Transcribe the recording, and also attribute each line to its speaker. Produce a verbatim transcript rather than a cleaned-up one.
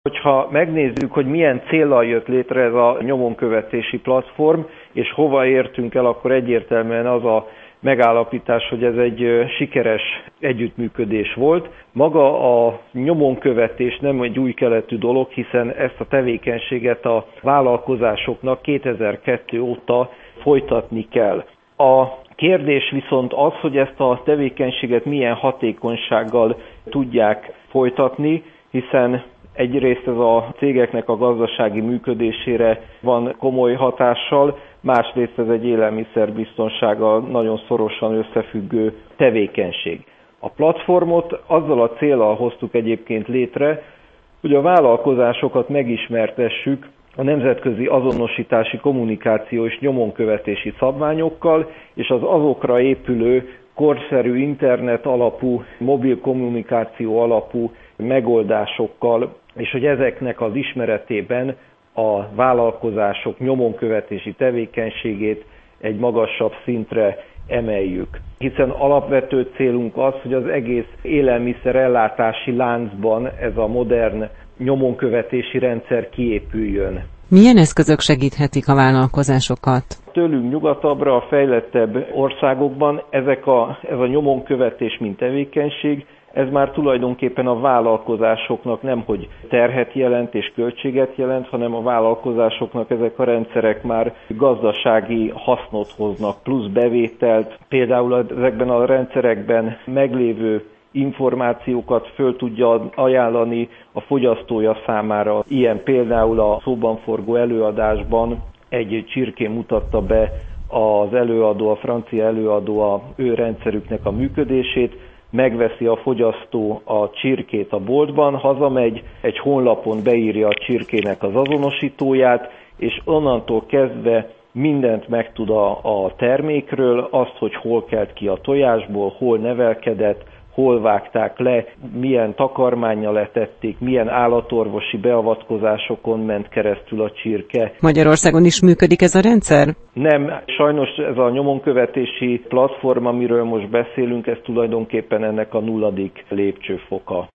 Speaker 1: Hogyha megnézzük, hogy milyen céllal jött létre ez a nyomonkövetési platform, és hova értünk el, akkor egyértelműen az a megállapítás, hogy ez egy sikeres együttműködés volt. Maga a nyomonkövetés nem egy új keletű dolog, hiszen ezt a tevékenységet a vállalkozásoknak kétezer-kettő óta folytatni kell. A kérdés viszont az, hogy ezt a tevékenységet milyen hatékonysággal tudják folytatni, hiszen egyrészt ez a cégeknek a gazdasági működésére van komoly hatással, másrészt ez egy élelmiszerbiztonsággal nagyon szorosan összefüggő tevékenység. A platformot azzal a céllal hoztuk egyébként létre, hogy a vállalkozásokat megismertessük a nemzetközi azonosítási, kommunikáció és nyomonkövetési szabványokkal, és az azokra épülő korszerű internet alapú, mobil kommunikáció alapú megoldásokkal, és hogy ezeknek az ismeretében a vállalkozások nyomonkövetési tevékenységét egy magasabb szintre emeljük. Hiszen alapvető célunk az, hogy az egész élelmiszerellátási láncban ez a modern nyomonkövetési rendszer kiépüljön.
Speaker 2: Milyen eszközök segíthetik a vállalkozásokat?
Speaker 1: Tőlünk nyugatabbra, a fejlettebb országokban ezek a, ez a nyomonkövetés, mint tevékenység, ez már tulajdonképpen a vállalkozásoknak nemhogy terhet jelent és költséget jelent, hanem a vállalkozásoknak ezek a rendszerek már gazdasági hasznot hoznak, plusz bevételt. Például ezekben a rendszerekben meglévő információkat föl tudja ajánlani a fogyasztója számára. Ilyen például a szóban forgó előadásban egy csirkén mutatta be az előadó, a francia előadó a ő rendszerüknek a működését, megveszi a fogyasztó a csirkét a boltban, hazamegy, egy honlapon beírja a csirkének az azonosítóját, és onnantól kezdve mindent megtud a, a termékről, azt, hogy hol kelt ki a tojásból, hol nevelkedett, hol vágták le, milyen takarmánnyal letették, milyen állatorvosi beavatkozásokon ment keresztül a csirke.
Speaker 2: Magyarországon is működik ez a rendszer?
Speaker 1: Nem, sajnos ez a nyomonkövetési platform, amiről most beszélünk, ez tulajdonképpen ennek a nulladik lépcsőfoka.